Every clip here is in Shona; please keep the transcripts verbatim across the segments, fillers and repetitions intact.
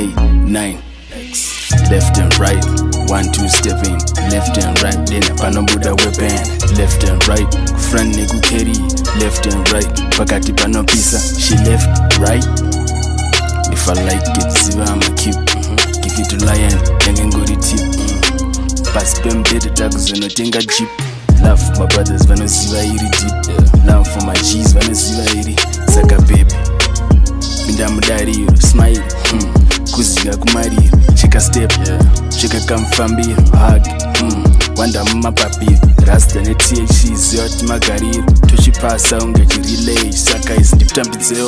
eight, nine. Left and right, one two step in. Left and right, then panobuda weapon. Left and right, front negu carry. Left and right, pakati panopisa. She left, right. If I like it, ziva I'ma keep. Mm-hmm. Give it to lion, then go to tip. Mm-hmm. Pass them better tags and no tenga jeep. Love for my brothers, vano ziva iri deep. Yeah. Love for my G's, vano ziva iri. Saka baby, minda mudari, smile. Mm. Kuziga kumarira, cheka step, yeah. Cheka kamfambira, hug, mm. Wanda mumapapi, rasta ne T H C ziyoti magariro. Tuchipasa unge chirelay, saka isi ndiputambidzewo.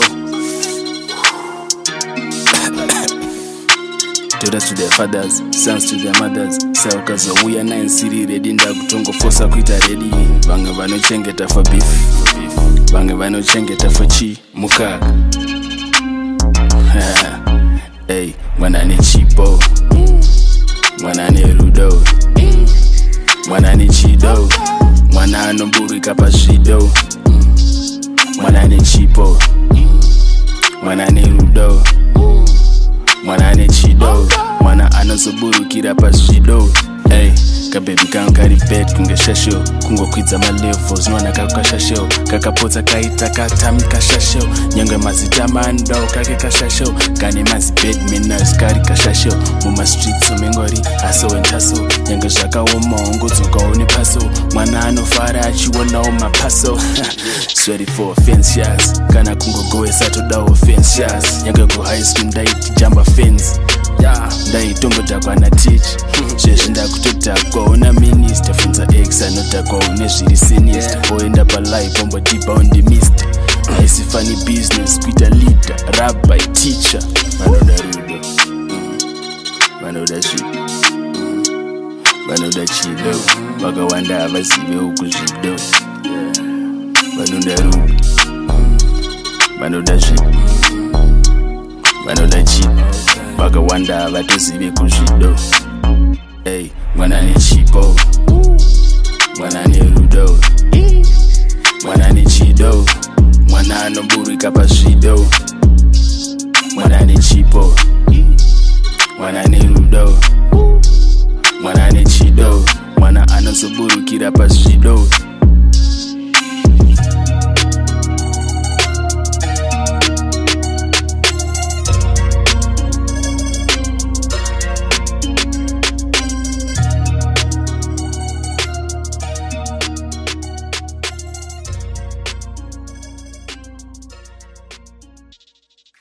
Daughters to their fathers, sons to their mothers. Saukazo uya nine city ready nda kutongo force kuita ready. Vange vanochengeta for beef, vange vanochengeta for chi mukaka. Hey, mwana ni chipo, mwana ni rudo, mwana ni chido, mwana nomburi kapa shido. Mwana ni chipo, mwana ni rudo, mwana ni chido, mwana anozoburu kirapa shido. Hey, kabebi kankari pet kunge shasho, kungo kwidza ma levels nwana kakashasho, kakapotsa kaita katami kashasho, nyangwe mazita mando kake kashasho, kane mazi bed manners kari kashasho, muma streets omengori aso entaso, nyangwe zvakaoma ongodzoka one paso, mwana anofara achiwonawo mapaso. Sweaty for offense yes, kana kungogoesa toda offense yes, nyangwe ku high school ndaiti jump fence. Yeah, ndaitongotakwa na teach. Zvezvi ndakutotakwa una minister. Funza ex anotakwa une zviri sinister. Oenda palife ombodipa on the mist. Haisi funny business kuita leader, rap by teacher. Vanoda rudo, vanoda zvido, vanoda chido, vakawanda havazive uku zvido. Vanoda rudo, vanoda zvido, vanoda chido, vakawanda havatozive kuzvido. Hey, mwana ni chipo, mwana ni rudo, mwana ni chido, mwana anoburika pazvido. Mwana ni chipo.